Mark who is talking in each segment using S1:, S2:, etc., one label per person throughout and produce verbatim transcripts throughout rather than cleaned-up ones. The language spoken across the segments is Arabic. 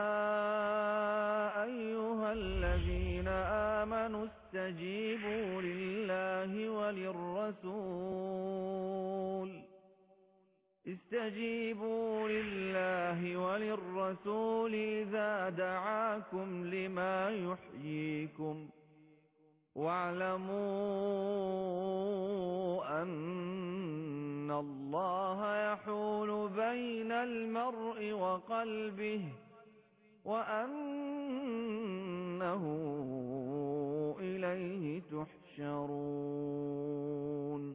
S1: أيها الذين آمنوا استجيبوا لله وللرسول استجيبوا لله وللرسول إذا دعاكم لما يحييكم واعلموا أن الله يحول بين المرء وقلبه وأنه إليه تحشرون.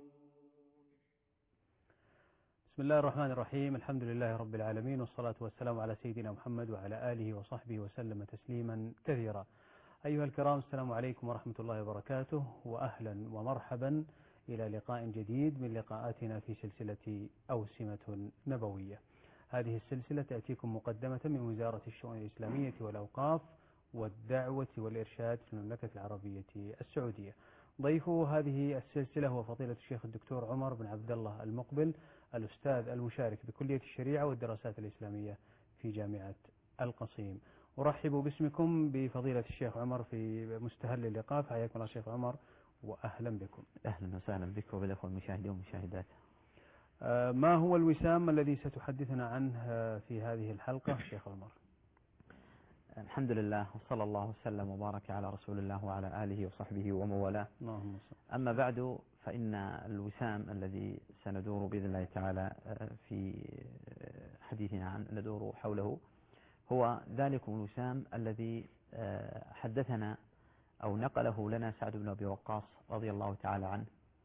S2: بسم الله الرحمن الرحيم. الحمد لله رب العالمين، والصلاة والسلام على سيدنا محمد وعلى آله وصحبه وسلم تسليما كثيرا. أيها الكرام، السلام عليكم ورحمة الله وبركاته، وأهلا ومرحبا إلى لقاء جديد من لقاءاتنا في سلسلة أوسمة نبوية. هذه السلسلة تأتيكم مقدمة من وزارة الشؤون الإسلامية والأوقاف والدعوة والإرشاد في المملكة العربية السعودية. ضيف هذه السلسلة هو فضيلة الشيخ الدكتور عمر بن عبد الله المقبل، الأستاذ المشارك بكلية الشريعة والدراسات الإسلامية في جامعة القصيم. أرحب باسمكم بفضيلة الشيخ عمر في مستهل اللقاء. حياكم الله شيخ عمر وأهلا بكم.
S3: أهلا وسهلا بك وبالأخوة المشاهدين والمشاهدات.
S2: ما هو الوسام الذي ستحدثنا عنه في هذه الحلقة شيخ عمر؟
S3: الحمد لله، وصلى الله وسلم وبارك على رسول الله وعلى آله وصحبه ومن والاه. أما بعد، فإن الوسام الذي سندور بإذن الله تعالى في حديثنا عن ندور حوله هو ذلك الوسام الذي حدثنا أو نقله لنا سعد بن أبي وقاص رضي الله تعالى عنه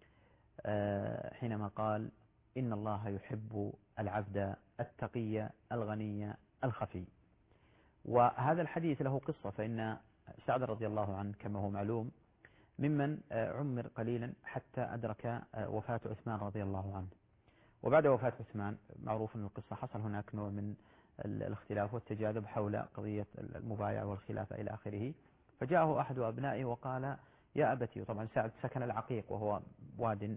S3: حينما قال: إن الله يحب العبد التقي الغني الخفي. وهذا الحديث له قصة، فإن سعد رضي الله عنه كما هو معلوم ممن عمر قليلا حتى أدرك وفاة عثمان رضي الله عنه. وبعد وفاة عثمان معروف أن القصة حصل هناك نوع من الاختلاف والتجاذب حول قضية المبايعة والخلافة إلى آخره. فجاءه أحد أبنائه وقال: يا أبتي، طبعا سعد سكن العقيق وهو واد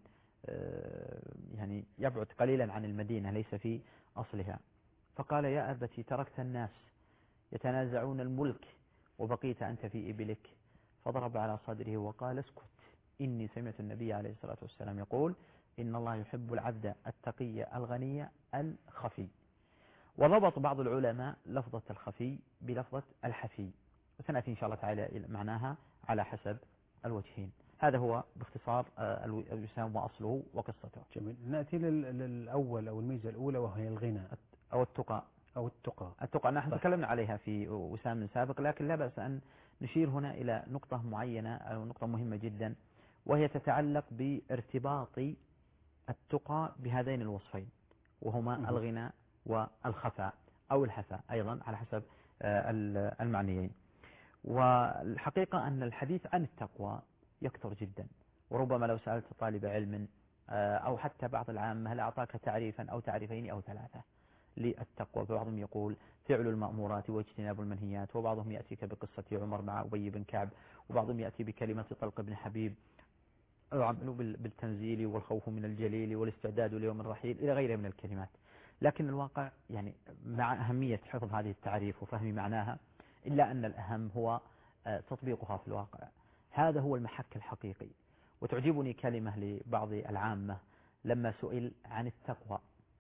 S3: يعني يبعد قليلا عن المدينة ليس في أصلها. فقال: يا أبتي، تركت الناس يتنازعون الملك وبقيت أنت في إبلك. فضرب على صدره وقال: اسكت، إني سمعت النبي عليه الصلاة والسلام يقول: إن الله يحب العبد التقي الغني الخفي. وضبط بعض العلماء لفظة الخفي بلفظة الحفي، وسنأتي إن شاء الله تعالى معناها على حسب الوجهين. هذا هو باختصار الوسام وأصله وقصته.
S2: جميل. نأتي للأول أو الميزة الأولى وهي الغنى
S3: أو التقى
S2: أو التقى.
S3: التقى نحن طيب. تكلمنا عليها في وسام سابق، لكن لا بأس أن نشير هنا إلى نقطة معينة أو نقطة مهمة جدا، وهي تتعلق بارتباط التقى بهذين الوصفين، وهما م- الغنى والخفاء أو الحفاء أيضا على حسب المعنيين. والحقيقة أن الحديث عن التقوى يكثر جدا، وربما لو سألت طالب علم أو حتى بعض العامة هل أعطاك تعريفا أو تعريفين أو ثلاثة للتقوى، بعضهم يقول فعل المأمورات واجتناب المنهيات، وبعضهم يأتيك بقصة عمر مع أبي بن كعب، وبعضهم يأتي بكلمة طلق بن حبيب، العمل بالتنزيل والخوف من الجليل والاستعداد ليوم الرحيل إلى غيره من الكلمات. لكن الواقع يعني مع أهمية حفظ هذه التعريف وفهم معناها، إلا أن الأهم هو تطبيقها في الواقع. هذا هو المحك الحقيقي. وتعجبني كلمة لبعض العامة لما سئل عن التقوى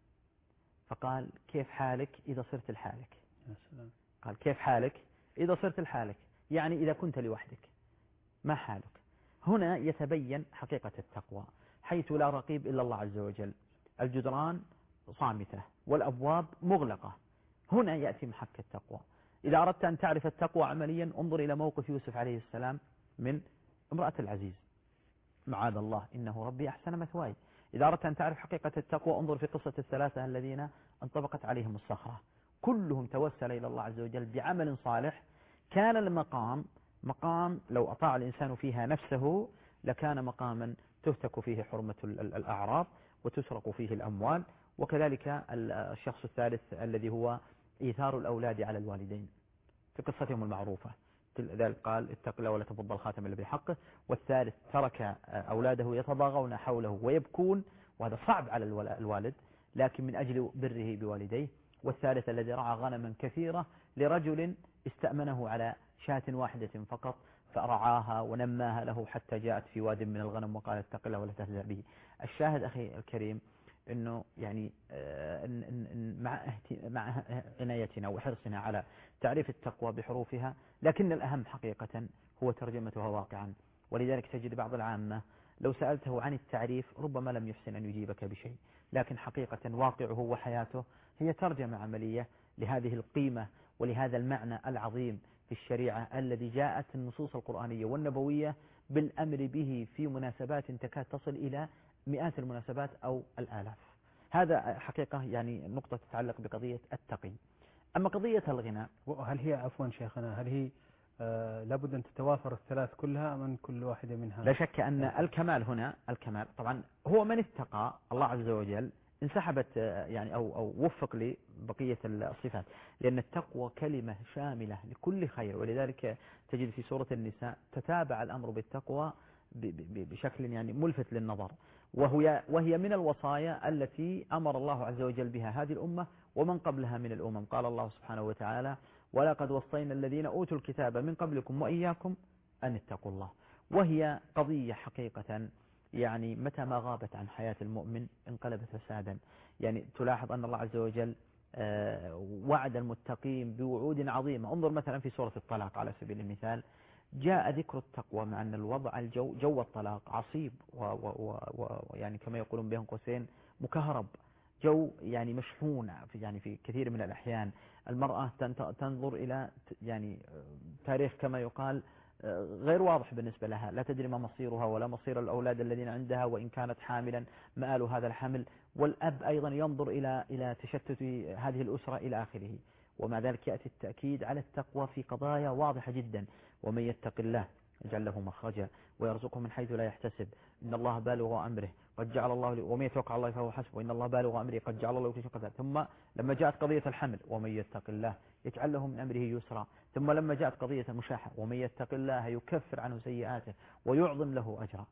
S3: فقال: كيف حالك إذا صرت لحالك؟ قال: كيف حالك إذا صرت لحالك؟ يعني إذا كنت لوحدك ما حالك؟ هنا يتبين حقيقة التقوى، حيث لا رقيب إلا الله عز وجل، الجدران صامتة والأبواب مغلقة. هنا يأتي محك التقوى. إذا أردت أن تعرف التقوى عمليا انظر إلى موقف يوسف عليه السلام من امرأة العزيز: معاذ الله إنه ربي أحسن مثواي. إذا أردت أن تعرف حقيقة التقوى انظر في قصة الثلاثة الذين انطبقت عليهم الصخرة، كلهم توسل إلى الله عز وجل بعمل صالح كان المقام مقام لو أطاع الإنسان فيها نفسه لكان مقاما تهتك فيه حرمة الأعراض وتسرق فيه الأموال. وكذلك الشخص الثالث الذي هو إيثار الأولاد على الوالدين في قصتهم المعروفة، ذلك قال: اتق الله ولا تفض الخاتم إلا بحقه. والثالث ترك أولاده يتضاغون حوله ويبكون، وهذا صعب على الوالد، لكن من أجل بره بوالديه. والثالث الذي رعى غنما كثيرة لرجل استأمنه على شاة واحدة فقط فرعاها ونماها له حتى جاءت في واد من الغنم وقال اتق الله ولا تهزأ به. الشاهد أخي الكريم أنه يعني مع مع عنايتنا وحرصنا على تعريف التقوى بحروفها، لكن الأهم حقيقة هو ترجمتها واقعا. ولذلك تجد بعض العامة لو سألته عن التعريف ربما لم يحسن أن يجيبك بشيء، لكن حقيقة واقعه وحياته هي ترجمة عملية لهذه القيمة ولهذا المعنى العظيم في الشريعة الذي جاءت النصوص القرآنية والنبوية بالأمر به في مناسبات تكاد تصل إلى مئات المناسبات أو الآلاف. هذا حقيقة يعني نقطة تتعلق بقضية التقي. أما قضية الغناء،
S2: هل هي عفوا شيخنا هل هي آه لابد أن تتوافر الثلاث كلها من كل واحدة منها؟
S3: لا شك أن الكمال هنا الكمال طبعا هو من اتقى الله عز وجل انسحبت يعني أو, أو وفق لبقية الصفات، لأن التقوى كلمة شاملة لكل خير. ولذلك تجد في سورة النساء تتابع الأمر بالتقوى بشكل يعني ملفت للنظر، وهي, وهي من الوصايا التي أمر الله عز وجل بها هذه الأمة ومن قبلها من الأمم. قال الله سبحانه وتعالى ولقد وصينا الذين أوتوا الكتاب من قبلكم وإياكم أن اتقوا الله. وهي قضية حقيقة يعني متى ما غابت عن حياة المؤمن انقلبت فسادا. يعني تلاحظ أن الله عز وجل وعد المتقين بوعود عظيمة. انظر مثلا في سورة الطلاق على سبيل المثال، جاء ذكر التقوى مع أن الوضع الجو جو الطلاق عصيب ويعني كما يقولون بين قوسين مكهرب، جو يعني مشحون في يعني في كثير من الأحيان. المرأة تنظر إلى يعني تاريخ كما يقال غير واضح بالنسبة لها، لا تدري ما مصيرها ولا مصير الأولاد الذين عندها وإن كانت حاملا مآل هذا الحمل، والأب أيضا ينظر إلى إلى تشتت هذه الأسرة إلى آخره. ومع ذلك يأتي التأكيد على التقوى في قضايا واضحة جدا، ومن يتق الله يجعل له مخرجا ويرزقه من حيث لا يحتسب إن الله بالغ أمره قد جعل الله، ومن يتوكل على الله فهو حسبه إن الله بالغ أمره قد جعل الله لكل شيء قدرا. ثم لما جاءت قضية الحمل ومن يتق الله يجعل له من أمره يسرا. ثم لما جاءت قضية المشاحة ومن يتق الله يكفر عنه سيئاته ويعظم له أجرا.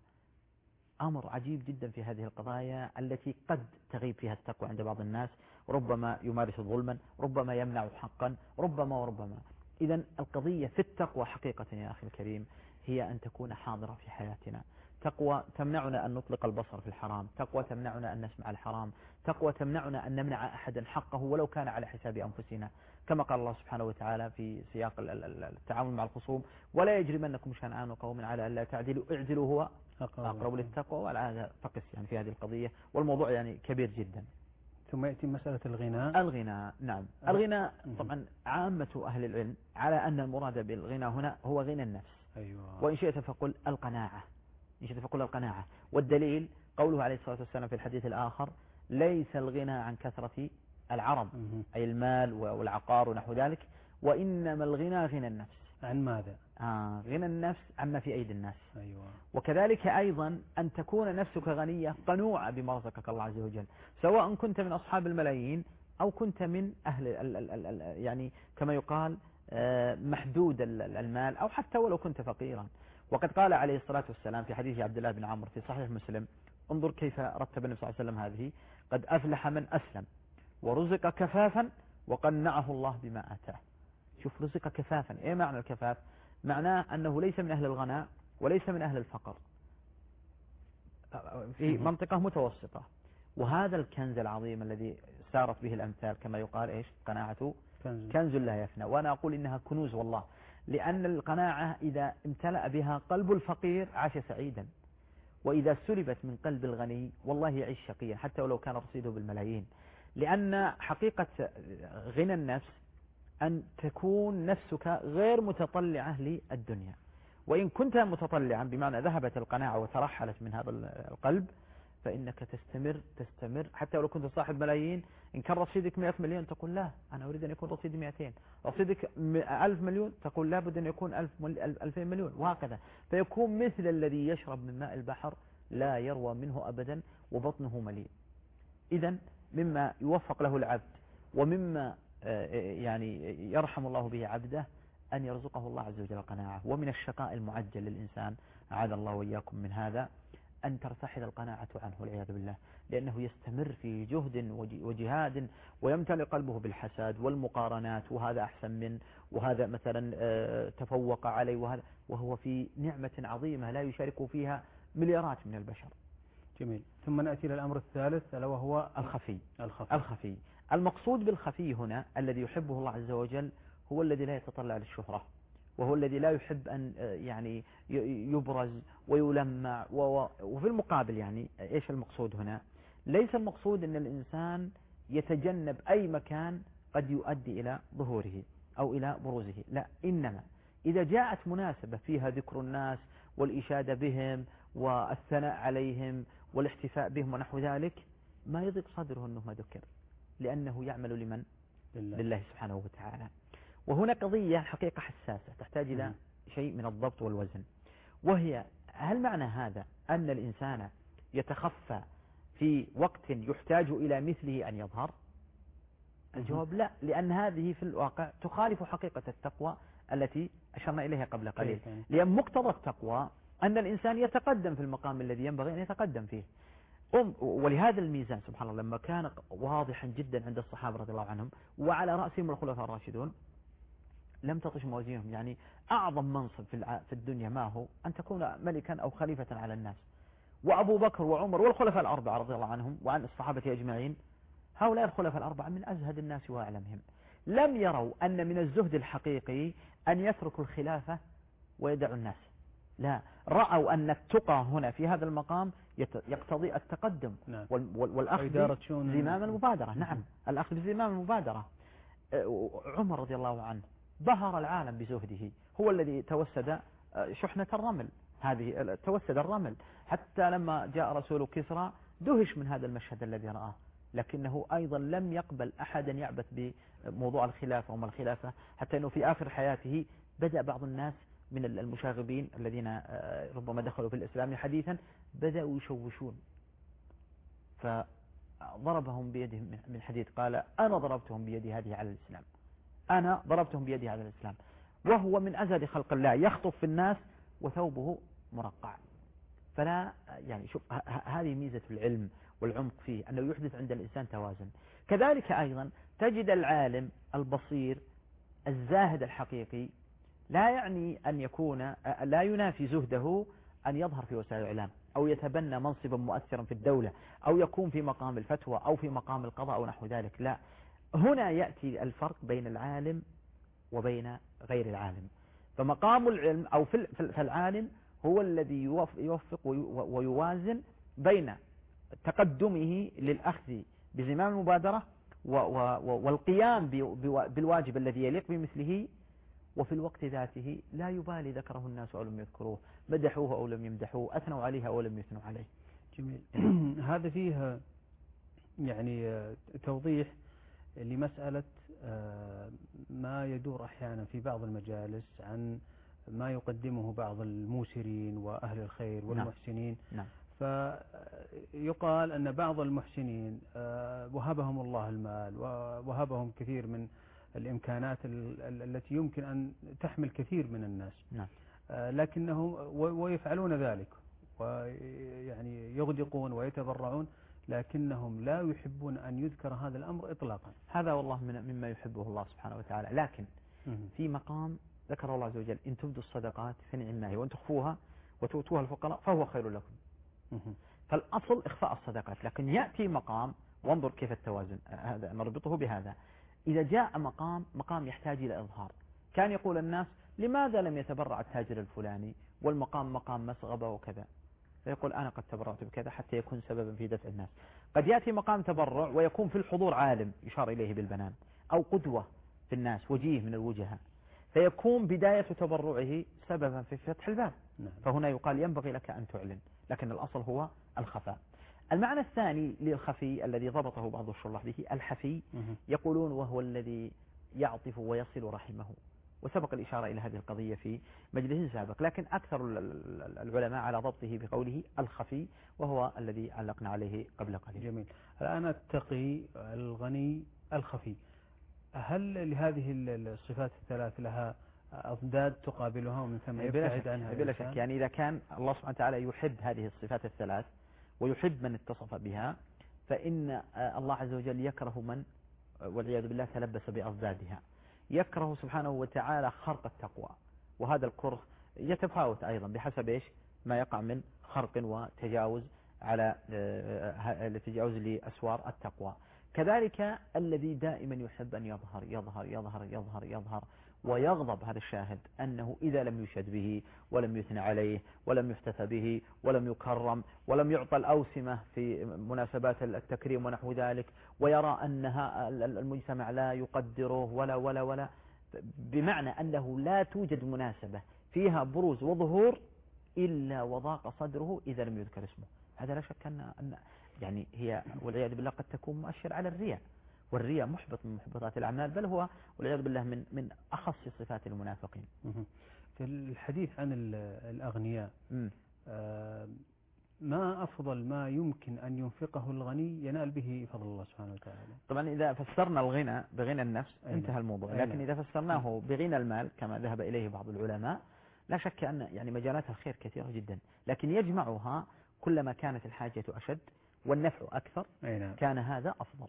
S3: أمر عجيب جدا في هذه القضايا التي قد تغيب فيها التقوى عند بعض الناس، ربما يمارس ظلما، ربما يمنع حقا، ربما وربما. إذا القضية في التقوى حقيقة يا أخي الكريم هي أن تكون حاضرة في حياتنا. تقوى تمنعنا أن نطلق البصر في الحرام، تقوى تمنعنا أن نسمع الحرام، تقوى تمنعنا أن نمنع أحدا حقه ولو كان على حساب أنفسنا، كما قال الله سبحانه وتعالى في سياق التعامل مع الخصوم ولا يجرمنكم شنآن قوم على ألا تعدلوا اعدلوا هو أقرب للتقوى. والعادة فقس يعني في هذه القضية، والموضوع يعني كبير جدا.
S2: ثم يأتي مسألة الغناء.
S3: الغناء نعم، الغناء طبعا عامة أهل العلم على أن المراد بالغناء هنا هو غنى النفس.
S2: أيوة.
S3: وإن شئت فقل القناعة، إن شئت فقل القناعة. والدليل قوله عليه الصلاة والسلام في الحديث الآخر ليس الغنى عن كثرة العرب أي المال والعقار ونحو ذلك، وإنما الغنى غنى النفس.
S2: عن ماذا؟
S3: آه غنى النفس عما في أيدي الناس.
S2: أيوة.
S3: وكذلك أيضا أن تكون نفسك غنية قنوعة بما رزقك الله عز وجل، سواء كنت من أصحاب الملايين أو كنت من أهل ال ال ال ال يعني كما يقال محدود المال، أو حتى ولو كنت فقيرا. وقد قال عليه الصلاة والسلام في حديث عبد الله بن عمرو في صحيح مسلم، انظر كيف رتب النبي صلى الله عليه وسلم هذه: قد أفلح من أسلم ورزق كفافا وقنعه الله بما آتاه. شوف رزق كفافا، ايه معنى الكفاف؟ معناه أنه ليس من أهل الغناء وليس من أهل الفقر، في منطقة متوسطة. وهذا الكنز العظيم الذي سارت به الأمثال كما يقال إيش؟ قناعة كنز لا يفنى. وأنا أقول إنها كنوز والله، لأن القناعة إذا امتلأ بها قلب الفقير عاش سعيدا، وإذا سلبت من قلب الغني والله يعيش شقيا حتى ولو كان رصيده بالملايين. لأن حقيقة غنى النفس أن تكون نفسك غير متطلعة للدنيا، وإن كنت متطلعا بمعنى ذهبت القناعة وترحلت من هذا القلب فإنك تستمر تستمر حتى ولو كنت صاحب ملايين. إن كان رصيدك مئة مليون تقول لا أنا أريد أن يكون رصيدي مئتين، رصيدك ألف مليون تقول لا بد أن يكون ألف ألفين مليون، وهكذا. فيكون مثل الذي يشرب من ماء البحر لا يروى منه أبدا وبطنه مليء. إذن مما يوفق له العبد ومما يعني يرحم الله به عبده أن يرزقه الله عز وجل القناعة. ومن الشقاء المعجل للإنسان أعاذ الله وإياكم من هذا أن ترتحل القناعة عنه والعياذ بالله، لأنه يستمر في جهد وجهاد ويمتلئ قلبه بالحسد والمقارنات، وهذا أحسن من، وهذا مثلا تفوق عليه، وهذا وهو في نعمة عظيمة لا يشارك فيها مليارات من البشر.
S2: جميل. ثم نأتي إلى الأمر الثالث ألا وهو
S3: الخفي.
S2: الخفي.
S3: الخفي المقصود بالخفي هنا الذي يحبه الله عز وجل هو الذي لا يتطلع للشهرة، وهو الذي لا يحب أن يعني يبرز ويلمع. وفي المقابل يعني إيش المقصود هنا؟ ليس المقصود أن الإنسان يتجنب أي مكان قد يؤدي إلى ظهوره أو إلى بروزه، لا، إنما إذا جاءت مناسبة فيها ذكر الناس والإشادة بهم والثناء عليهم والاحتفاء بهم ونحو ذلك، ما يضيق صدره أنه ما ذكر، لأنه يعمل لمن؟ لله, لله سبحانه وتعالى. وهنا قضية حقيقة حساسة تحتاج إلى شيء من الضبط والوزن، وهي هل معنى هذا أن الإنسان يتخفى في وقت يحتاج إلى مثله أن يظهر؟ الجواب لا، لأن هذه في الواقع تخالف حقيقة التقوى التي أشرنا إليها قبل قليل، لأن مقتضى التقوى أن الإنسان يتقدم في المقام الذي ينبغي أن يتقدم فيه. ولهذا الميزان سبحان الله لما كان واضحا جدا عند الصحابة رضي الله عنهم وعلى رأسهم الخلفاء الراشدون لم تطش موازينهم. يعني أعظم منصب في الدنيا ما هو؟ أن تكون ملكا أو خليفة على الناس. وأبو بكر وعمر والخلفاء الأربعة رضي الله عنهم وعن الصحابة أجمعين، هؤلاء الخلفاء الأربعة من أزهد الناس وأعلمهم، لم يروا أن من الزهد الحقيقي أن يتركوا الخلافة ويدعوا الناس، لا، رأوا أن التقى هنا في هذا المقام يقتضي التقدم. نعم. والأخذ بزمام المبادرة. نعم، الأخذ بزمام المبادرة. عمر رضي الله عنه بهر العالم بزهده، هو الذي توسد شحنة الرمل، هذه توسد الرمل، حتى لما جاء رسول كسرى دهش من هذا المشهد الذي رآه، لكنه أيضا لم يقبل أحدا يعبث بموضوع الخلافة وما الخلافة، حتى أنه في آخر حياته بدأ بعض الناس من المشاغبين الذين ربما دخلوا في الإسلام حديثا بدأوا يشوشون، فضربهم بيده من حديد، قال أنا ضربتهم بيدي هذه على الإسلام، أنا ضربتهم بيدي على الإسلام، وهو من أزهد خلق الله يخطف في الناس وثوبه مرقع. فلا يعني شوف هذه ميزة العلم والعمق فيه، أنه يحدث عند الإنسان توازن. كذلك أيضا تجد العالم البصير الزاهد الحقيقي لا يعني أن يكون لا ينافي زهده أن يظهر في وسائل الإعلام أو يتبنى منصبا مؤثرا في الدولة أو يكون في مقام الفتوى أو في مقام القضاء أو نحو ذلك، لا، هنا يأتي الفرق بين العالم وبين غير العالم. فمقام العلم أو في العالم هو الذي يوفق ويوازن بين تقدمه للأخذ بزمام المبادرة والقيام بالواجب الذي يليق بمثله، وفي الوقت ذاته لا يبالي ذكره الناس أو لم يذكروه، مدحوه أو لم يمدحوه، أثنوا عليه أو لم يثنوا عليه.
S2: جميل. هذا فيه يعني توضيح لمسألة ما يدور أحيانا في بعض المجالس عن ما يقدمه بعض الموسرين وأهل الخير والمحسنين.
S3: نعم.
S2: فيقال أن بعض المحسنين وهبهم الله المال ووهبهم كثير من الإمكانات التي يمكن أن تحمل كثير من الناس.
S3: نعم.
S2: لكنهم ويفعلون ذلك ويعني يغدقون ويتبرعون، لكنهم لا يحبون أن يذكر هذا الأمر إطلاقا.
S3: هذا والله من مما يحبه الله سبحانه وتعالى، لكن في مقام ذكر الله عز وجل إن تبدوا الصدقات فنعم هي وإن تخفوها وتؤتوها الفقراء فهو خير لكم. فالأصل إخفاء الصدقات، لكن يأتي مقام، وانظر كيف التوازن، هذا نربطه بهذا. إذا جاء مقام مقام يحتاج إلى إظهار، كان يقول الناس لماذا لم يتبرع التاجر الفلاني والمقام مقام مسغبة وكذا، فيقول أنا قد تبرعت بكذا حتى يكون سببا في دفع الناس. قد يأتي مقام تبرع ويكون في الحضور عالم يشار إليه بالبنان أو قدوة في الناس، وجيه من الوجهاء، فيكون بداية تبرعه سببا في فتح الباب. فهنا يقال ينبغي لك أن تعلن، لكن الأصل هو الخفاء. المعنى الثاني للخفي الذي ضبطه بعض الشراح به الحفي، يقولون وهو الذي يعطف ويصل رحمه، وسبق الإشارة إلى هذه القضية في مجلس سابق، لكن أكثر العلماء على ضبطه بقوله الخفي، وهو الذي علقنا عليه قبل قليل.
S2: جميل. الآن التقي الغني الخفي، هل لهذه الصفات الثلاث لها أضداد تقابلها ومن ثم يبتعد عنها
S3: بلا شك. يعني إذا كان الله سبحانه وتعالى يحب هذه الصفات الثلاث ويحب من اتصف بها، فإن الله عز وجل يكره من والعياذ بالله تلبس بأضدادها. يكره سبحانه وتعالى خرق التقوى، وهذا الكره يتفاوت أيضا بحسب إيش ما يقع من خرق وتجاوز على التجاوز لأسوار التقوى. كذلك الذي دائما يحب أن يظهر يظهر يظهر يظهر يظهر ويغضب، هذا الشاهد أنه إذا لم يشهد به ولم يثنى عليه ولم يحتفى به ولم يكرم ولم يعطى الأوسمة في مناسبات التكريم ونحو ذلك، ويرى أنها المجتمع لا يقدره ولا ولا ولا بمعنى أنه لا توجد مناسبة فيها بروز وظهور إلا وضاق صدره إذا لم يذكر اسمه. هذا لا شك أن يعني هي والعياذ بالله قد تكون مؤشر على الرياء، والرياء محبط من محبطات الأعمال، بل هو والعياذ بالله من من أخص صفات المنافقين.
S2: في الحديث عن الأغنياء، آه ما أفضل ما يمكن أن ينفقه الغني ينال به فضل الله سبحانه وتعالى؟
S3: طبعا إذا فسرنا الغنى بغنى النفس انتهى الموضوع، لكن إذا فسرناه بغنى المال كما ذهب إليه بعض العلماء، لا شك أن يعني مجالات الخير كثيرة جدا، لكن يجمعها كلما كانت الحاجة أشد والنفع أكثر كان هذا أفضل.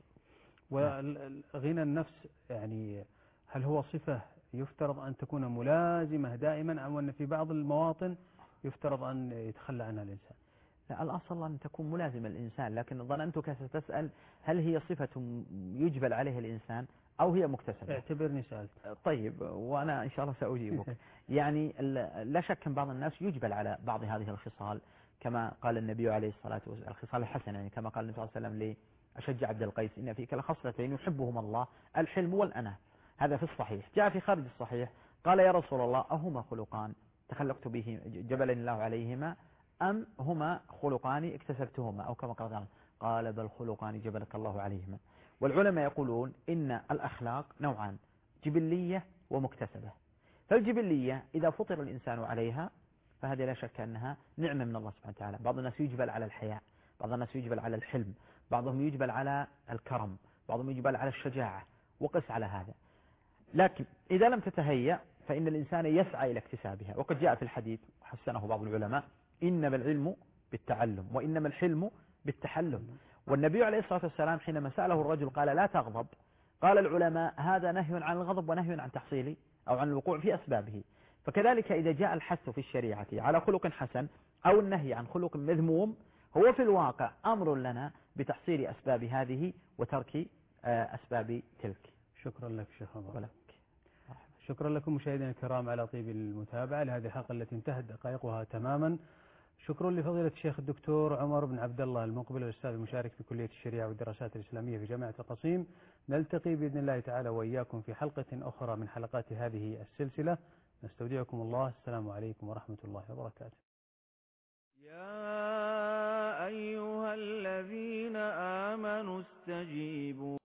S2: وغنى النفس يعني هل هو صفة يفترض أن تكون ملازمة دائما، أو أن في بعض المواطن يفترض أن يتخلى عنها الإنسان؟
S3: لا، الأصل أن تكون ملازمة الإنسان، لكن ظننتك ستسأل هل هي صفة يجبل عليها الإنسان أو هي مكتسبة؟
S2: اعتبرني سألت.
S3: طيب، وأنا إن شاء الله سأجيبك. يعني لا شك أن بعض الناس يجبل على بعض هذه الخصال، كما قال النبي عليه الصلاة والسلام الخصال الحسنة، يعني كما قال النبي صلى الله عليه وسلم لأشج عبد القيس إن فيك لخصلتين يحبهما الله، الحلم والأناة. هذا في الصحيح. جاء في خارج الصحيح قال يا رسول الله أهما خلقان تخلقت به جبلني الله عليهما أم هما خلقان اكتسبتهما، أو كما قال قال بل خلقان جبلك الله عليهما. والعلماء يقولون إن الأخلاق نوعان، جبلية ومكتسبة. فالجبلية إذا فطر الإنسان عليها فهذه لا شك أنها نعمة من الله سبحانه وتعالى. بعض الناس يجبل على الحياء، بعض الناس يجبل على الحلم، بعضهم يجبل على الكرم، بعضهم يجبل على الشجاعة، وقس على هذا. لكن إذا لم تتهيأ فإن الإنسان يسعى إلى اكتسابها. وقد جاء في الحديث وحسنه بعض العلماء إنما العلم بالتعلم وإنما الحلم بالتحلم. والنبي عليه الصلاة والسلام حينما سأله الرجل قال لا تغضب، قال العلماء هذا نهي عن الغضب ونهي عن تحصيله أو عن الوقوع في أسبابه. فكذلك إذا جاء الحث في الشريعة على خلق حسن أو النهي عن خلق مذموم، هو في الواقع أمر لنا بتحصيل أسباب هذه وترك أسباب تلك.
S2: شكرا لك شيخ عمر. شكرا لكم مشاهدينا الكرام على طيب المتابعة لهذه الحلقة التي انتهت دقائقها تماما. شكرا لفضيلة الشيخ الدكتور عمر بن عبد الله المقبل، الأستاذ المشارك في كلية الشريعة والدراسات الإسلامية في جامعة القصيم. نلتقي بإذن الله تعالى وإياكم في حلقة أخرى من حلقات هذه السلسلة. نستودعكم الله. السلام عليكم ورحمة الله وبركاته.
S1: يا أيها الذين آمنوا استجيبوا